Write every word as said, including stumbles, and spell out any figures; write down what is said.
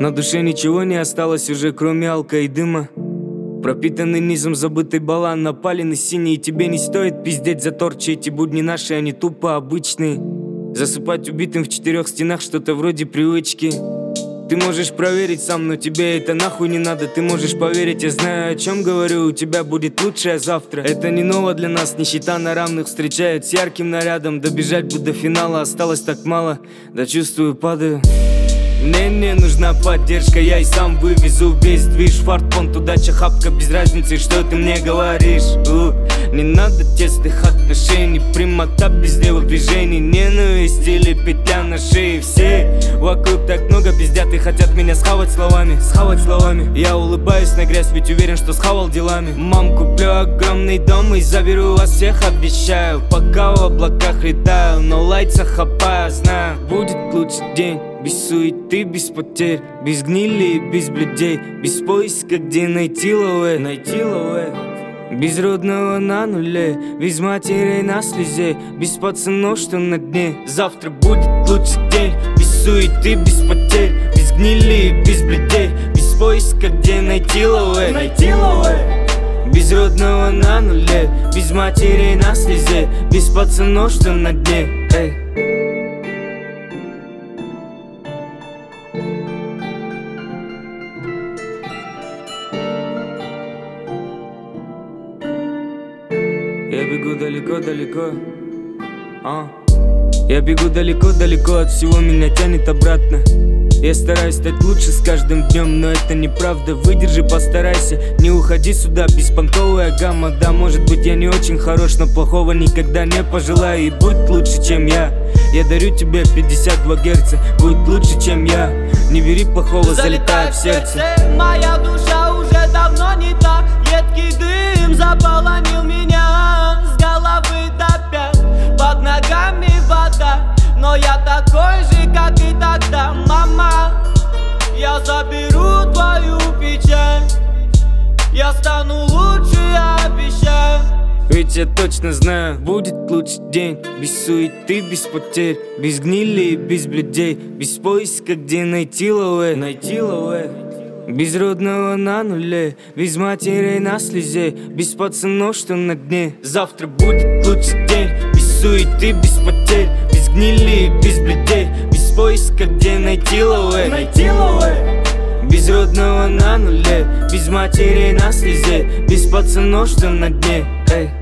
На душе ничего не осталось уже, кроме алка и дыма. Пропитанный низом забытый балан, напаленный синий. И тебе не стоит пиздеть за торчи. Эти будни наши, они тупо обычные. Засыпать убитым в четырех стенах, что-то вроде привычки. Ты можешь проверить сам, но тебе это нахуй не надо. Ты можешь поверить, я знаю, о чем говорю. У тебя будет лучшее завтра. Это не ново для нас, нищета на равных встречают с ярким нарядом. Добежать бы до финала осталось так мало. Да чувствую, падаю. Мне не нужна поддержка, я и сам вывезу весь движ. Фартпонт, удача, хапка, без разницы, что ты мне говоришь. У, не надо тесных отношений, прямота без левых движений, ненависть или петля на шее. Все вокруг так много пиздят и хотят меня схавать словами, схавать словами. Я улыбаюсь на грязь, ведь уверен, что схавал делами. Мам, куплю огромный дом и заберу вас всех, обещаю. Пока в облаках летаю, но лайца хапаю, знаю. Будет лучший день. Без суеты, без потерь, без гнили и без блюдей, без поиска, где найти лове, найти лове. Без родного на нуле, без матерей на слезе, без пацанов, что на дне. Завтра будет лучший день. Без суеты, без потерь, без гнили и без блюдей, без поиска, где найти лове, найти лове. Без родного на нуле, без матерей на слезе, без пацанов, что на дне. Эй. Я бегу далеко-далеко, а. Я бегу далеко-далеко, от всего меня тянет обратно. Я стараюсь стать лучше с каждым днем, но это неправда. Выдержи, постарайся, не уходи сюда. Беспонтовая гамма, да, может быть я не очень хорош, но плохого никогда не пожелаю. И будь лучше, чем я. Я дарю тебе пятьдесят два герца, будь лучше, чем я. Не бери плохого, залетай в сердце. Моя душа уже давно не та. Едкий дым заполонил меня с головы до пят. Под ногами вода, но я такой же, как и тогда. Мама, я заберу твою печаль. Я стану лучше, обещаю. Ведь я точно знаю, будет лучший день. Без суеты, без потерь, без гнили и без блюдей, без поиска, где найти лове, найти лове. Без родного на нуле, без матерей на слезе, без пацанов, что на дне. Завтра будет лучший день. Без суеты, без потерь, без гнили и без блюдей, без поиска, где найти лове, найти лове. Без родного на нуле, без матерей на слезе, без пацанов, что на дне. Эй.